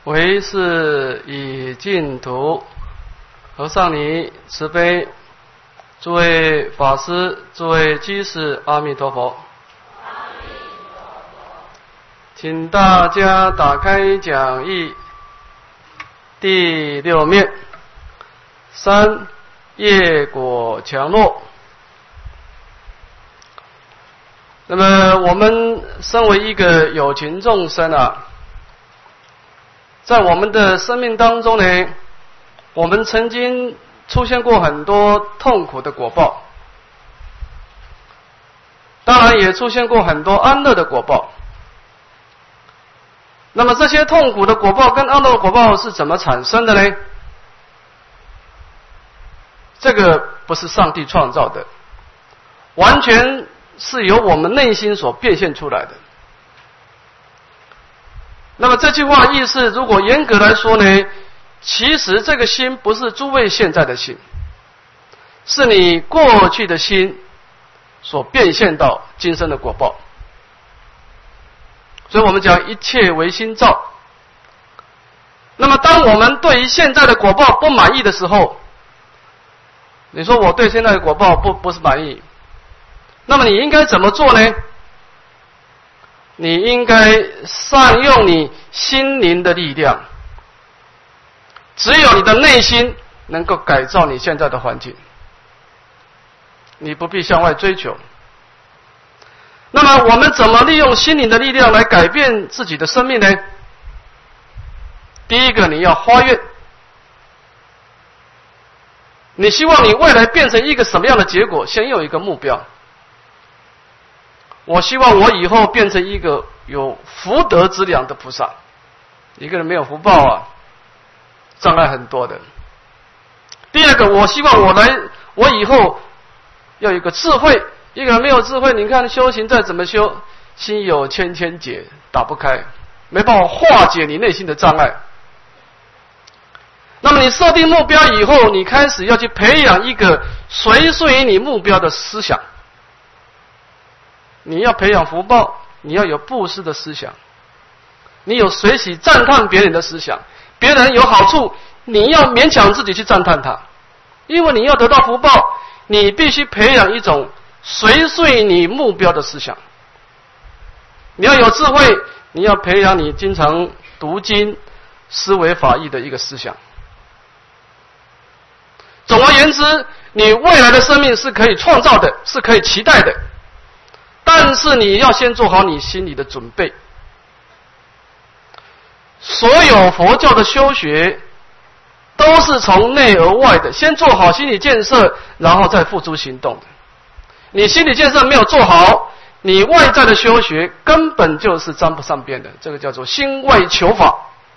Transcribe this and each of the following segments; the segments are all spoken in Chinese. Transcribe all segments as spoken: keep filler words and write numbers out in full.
唯是以净土。和尚你慈悲，诸位法师，诸位居士，阿弥陀佛。请大家打开讲义第六面，三业果强弱。那么我们身为一个有情众生啊，在我们的生命当中呢，我们曾经出现过很多痛苦的果报，当然也出现过很多安乐的果报。那么这些痛苦的果报跟安乐的果报是怎么产生的呢？这个不是上帝创造的，完全是由我们内心所变现出来的。那么这句话意思，如果严格来说呢，其实这个心不是诸位现在的心，是你过去的心所变现到今生的果报。所以我们讲一切唯心造。那么当我们对于现在的果报不满意的时候，你说我对现在的果报不不是满意，那么你应该怎么做呢？你应该善用你心灵的力量，只有你的内心能够改造你现在的环境，你不必向外追求。那么我们怎么利用心灵的力量来改变自己的生命呢？第一个，你要发愿，你希望你未来变成一个什么样的结果，先有一个目标。我希望我以后变成一个有福德之良的菩萨。一个人没有福报啊，障碍很多的。第二个，我希望我来，我以后要有一个智慧。一个人没有智慧，你看修行再怎么修，心有千千结，打不开，没办法化解你内心的障碍。那么你设定目标以后，你开始要去培养一个随顺于你目标的思想。你要培养福报，你要有布施的思想，你有随喜赞叹别人的思想。别人有好处，你要勉强自己去赞叹他，因为你要得到福报，你必须培养一种随顺你目标的思想。你要有智慧，你要培养你经常读经、思维法义的一个思想。总而言之，你未来的生命是可以创造的，是可以期待的，但是你要先做好你心里的准备。所有佛教的修学都是从内而外的，先做好心理建设，然后再付诸行动的。你心理建设没有做好，你外在的修学根本就是沾不上边的，这个叫做心外求法。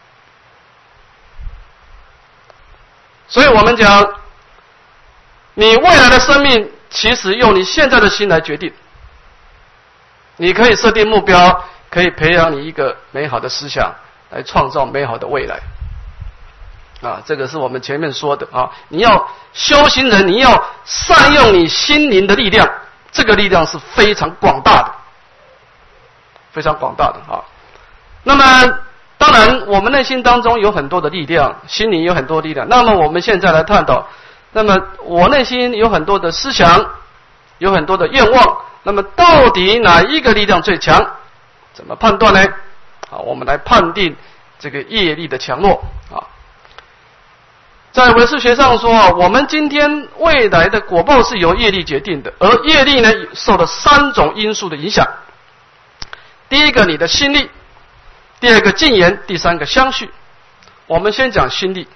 所以我们讲，你未来的生命其实用你现在的心来决定。你可以设定目标，可以培养你一个美好的思想，来创造美好的未来。啊，这个是我们前面说的啊，你要修行人，你要善用你心灵的力量，这个力量是非常广大的，非常广大的啊。那么当然我们内心当中有很多的力量，心灵有很多力量。那么我们现在来探讨，那么我内心有很多的思想，有很多的愿望，那么到底哪一个力量最强？怎么判断呢？好，我们来判定这个业力的强弱啊。在唯识学上说啊，我们今天未来的果报是由业力决定的，而业力呢受了三种因素的影响。第一个你的心力，第二个境缘，第三个相续。我们先讲心力，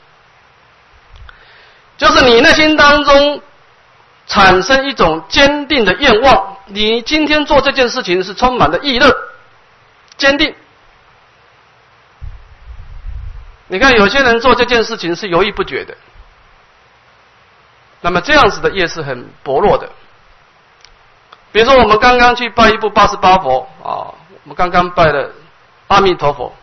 就是你内心当中产生一种坚定的愿望，你今天做这件事情是充满了意乐、坚定。你看有些人做这件事情是犹豫不决的，那么这样子的业是很薄弱的。比如说我们刚刚去拜一部八十八佛啊，我们刚刚拜了阿弥陀佛。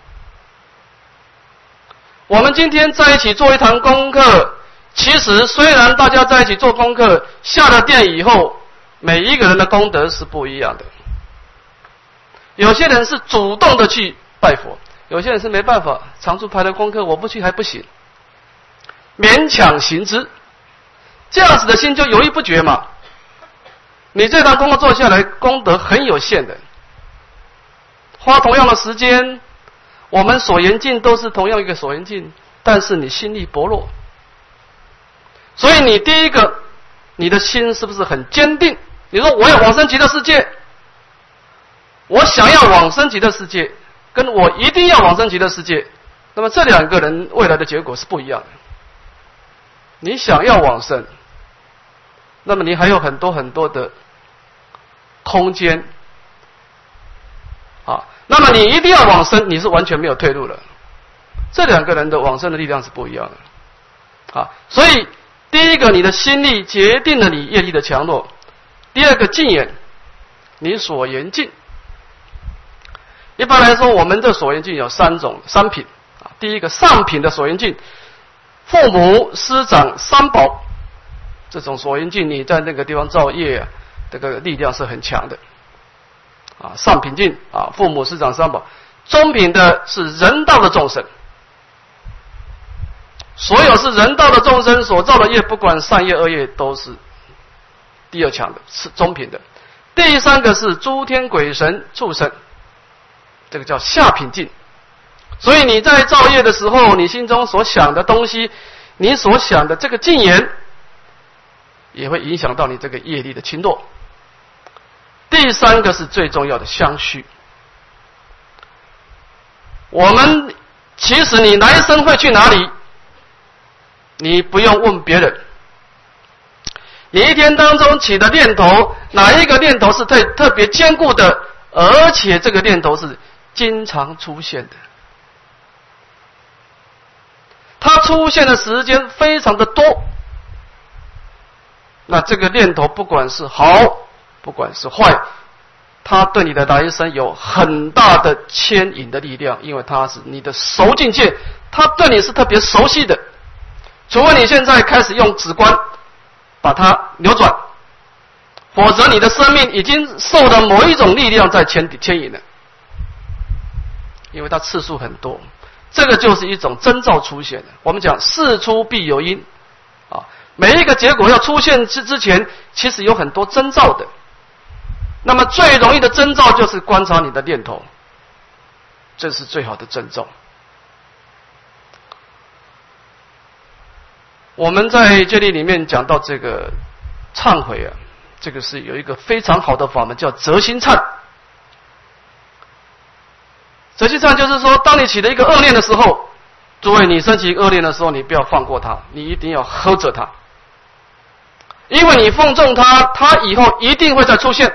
我们今天在一起做一堂功课，其实虽然大家在一起做功课，下了殿以后，每一个人的功德是不一样的。有些人是主动的去拜佛， 有些人是没办法，常住排的功课我不去还不行，勉强行之，这样子的心就犹豫不决嘛。你这堂功课做下来，功德很有限的，花同样的时间，我们所缘境都是同样一个所缘境，但是你心力薄弱，所以你第一个，你的心是不是很坚定？你说我要往生极乐世界，我想要往生极乐世界，跟我一定要往生极乐世界，那么这两个人未来的结果是不一样的。你想要往生，那么你还有很多很多的空间啊，那么你一定要往生，你是完全没有退路了。这两个人的往生的力量是不一样的啊，所以第一个，你的心力决定了你业力的强弱；第二个，境缘，你所缘境。一般来说，我们的所缘境有三种三品啊。第一个上品的所缘境，父母师长三宝，这种所缘境你在那个地方造业啊，这个力量是很强的啊。上品境啊，父母师长三宝。中品的是人道的众生，所有是人道的众生所造的业，不管善业恶业，都是第二强的，是中品的。第三个是诸天鬼神畜生，这个叫下品境。所以你在造业的时候，你心中所想的东西，你所想的这个境缘，也会影响到你这个业力的轻弱。第三个是最重要的相续。我们其实你来生会去哪里，你不用问别人。你一天当中起的念头，哪一个念头是特特别坚固的，而且这个念头是经常出现的，它出现的时间非常的多，那这个念头不管是好，不管是坏，它对你的来生有很大的牵引的力量，因为它是你的熟境界，它对你是特别熟悉的。除非你现在开始用止观把它扭转，否则你的生命已经受到某一种力量在牵牵引了，因为它次数很多，这个就是一种征兆出现的。我们讲事出必有因啊，每一个结果要出现之之前，其实有很多征兆的。那么最容易的征兆就是观察你的念头，这是最好的征兆。我们在这里里面讲到这个忏悔啊，这个是有一个非常好的法门，叫折心忏。折心忏就是说，当你起了一个恶念的时候，诸位，你升起恶念的时候，你不要放过它，你一定要呵着它，因为你放纵它，它以后一定会再出现，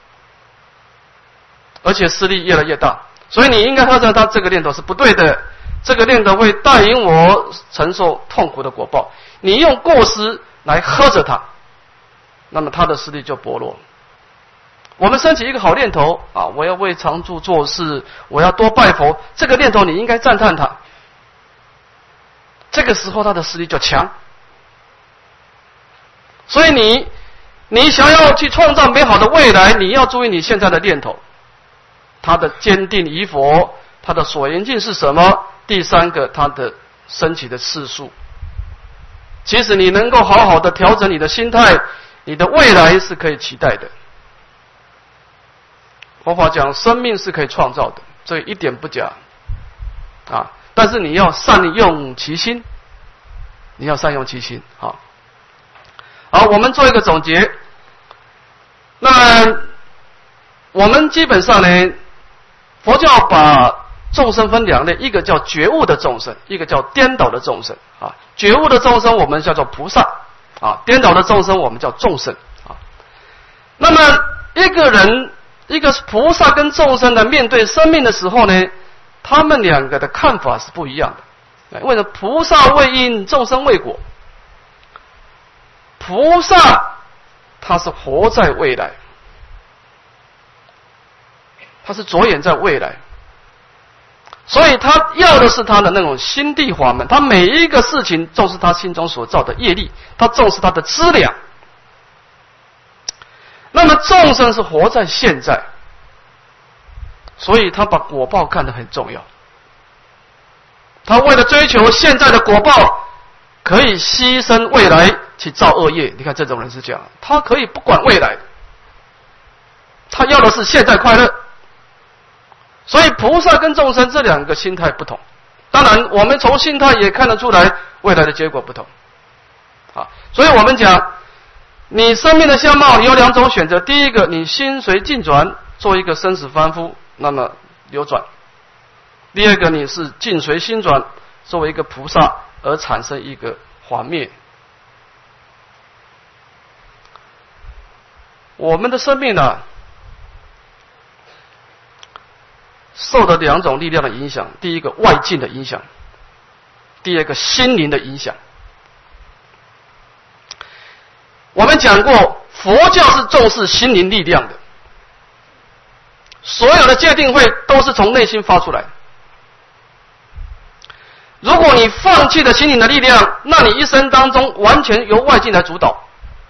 而且势力越来越大，所以你应该呵着它，这个念头是不对的，这个念头会带领我承受痛苦的果报。你用过失来呵着它，那么它的势力就薄弱。我们升起一个好念头啊，我要为常住做事，我要多拜佛，这个念头你应该赞叹它，这个时候它的势力就强。所以你你想要去创造美好的未来，你要注意你现在的念头，它的坚定与否，它的所缘境是什么？第三个，它的升起的次数。其实你能够好好的调整你的心态，你的未来是可以期待的。佛法讲生命是可以创造的，这一点不假啊！但是你要善用其心，你要善用其心。好，好，我们做一个总结。那我们基本上呢，佛教把众生分两类，一个叫觉悟的众生，一个叫颠倒的众生啊。觉悟的众生我们叫做菩萨啊，颠倒的众生我们叫众生啊。那么一个人，一个菩萨跟众生的面对生命的时候呢，他们两个的看法是不一样的。为什么？菩萨为因，众生为果。菩萨他是活在未来，他是着眼在未来，所以他要的是他的那种心地法门，他每一个事情重视他心中所造的业力，他重视他的资粮。那么众生是活在现在，所以他把果报看得很重要。 他为了追求现在的果报，可以牺牲未来去造恶业。你看这种人是这样，他可以不管未来，他要的是现在快乐。所以菩萨跟众生这两个心态不同。当然我们从心态也看得出来未来的结果不同。啊，所以我们讲你生命的相貌，你有两种选择。第一个，你心随境转，做一个生死凡夫，那么流转；第二个，你是境随心转，作为一个菩萨而产生一个还灭。我们的生命呢、啊，受的两种力量的影响，第一个外境的影响，第二个心灵的影响。我们讲过，佛教是重视心灵力量的，所有的戒定慧都是从内心发出来。如果你放弃了心灵的力量，那你一生当中完全由外境来主导，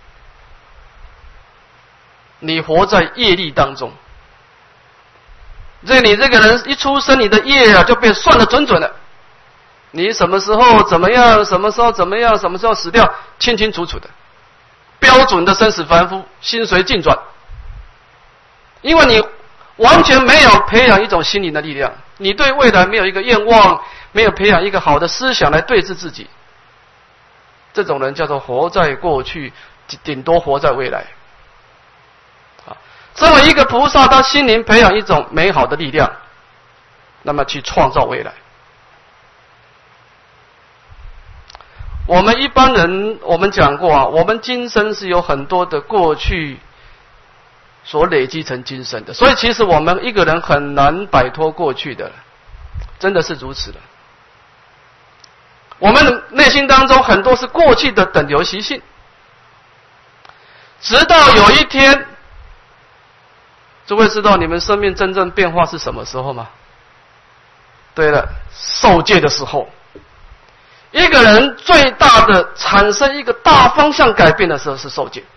你活在业力当中。所以你这个人一出生，你的业啊就被算得准准的，你什么时候怎么样，什么时候怎么样，什么时候死掉，清清楚楚的，标准的生死凡夫，心随境转。因为你完全没有培养一种心灵的力量，你对未来没有一个愿望，没有培养一个好的思想来对治自己，这种人叫做活在过去，顶多活在未来。身为一个菩萨，他心灵培养一种美好的力量，那么去创造未来。我们一般人，我们讲过啊，我们今生是有很多的过去所累积成今生的，所以其实我们一个人很难摆脱过去的，真的是如此的。我们内心当中很多是过去的等流习性，直到有一天，诸位知道你们生命真正变化是什么时候吗？对了，受戒的时候。一个人最大的产生一个大方向改变的时候是受戒。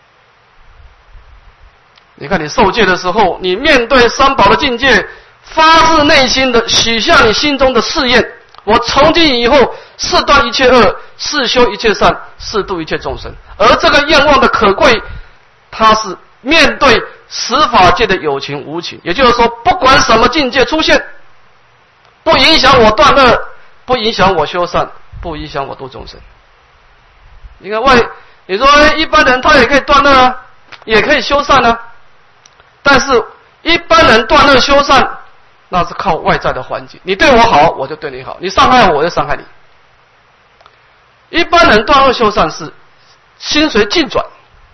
你看你受戒的时候，你面对三宝的境界，发自内心的许下你心中的誓愿，我从今以后誓断一切恶，誓修一切善，誓度一切众生。而这个愿望的可贵，它是面对十法界的有情无情，也就是说，不管什么境界出现，不影响我断恶，不影响我修善，不影响我度众生。你看外，你说一般人他也可以断恶啊，也可以修善啊，但是一般人断恶修善，那是靠外在的环境，你对我好，我就对你好，你伤害我，我就伤害你。一般人断恶修善是心随境转。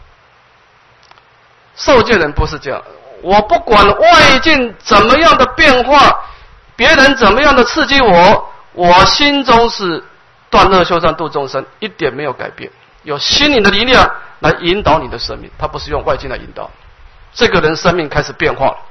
受戒人不是这样，我不管外境怎么样的变化，别人怎么样的刺激我，我心中是断恶修善度众生，一点没有改变，有心灵的力量来引导你的生命，他不是用外境来引导，这个人生命开始变化了。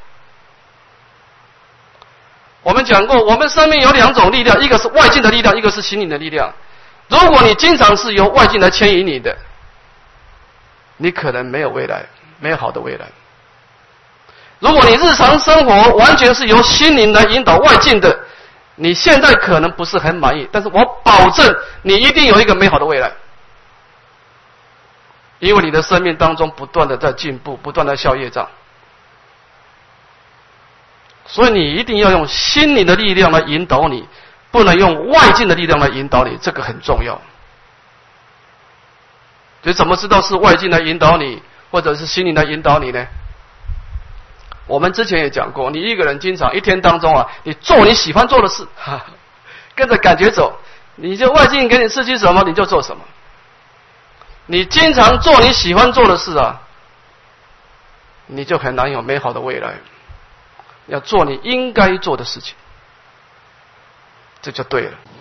我们讲过，我们生命有两种力量，一个是外境的力量，一个是心灵的力量。如果你经常是由外境来牵引你的，你可能没有未来，没有好的未来。如果你日常生活完全是由心灵来引导外境的，你现在可能不是很满意，但是我保证你一定有一个美好的未来，因为你的生命当中不断的在进步，不断的消业障，所以你一定要用心灵的力量来引导你，不能用外境的力量来引导你，这个很重要。所以怎么知道是外境来引导你，或者是心灵来引导你呢？我们之前也讲过，你一个人经常一天当中啊，你做你喜欢做的事，哈哈，跟着感觉走，你就外境给你刺激什么你就做什么。你经常做你喜欢做的事啊，你就很难有美好的未来。要做你应该做的事情，这就对了。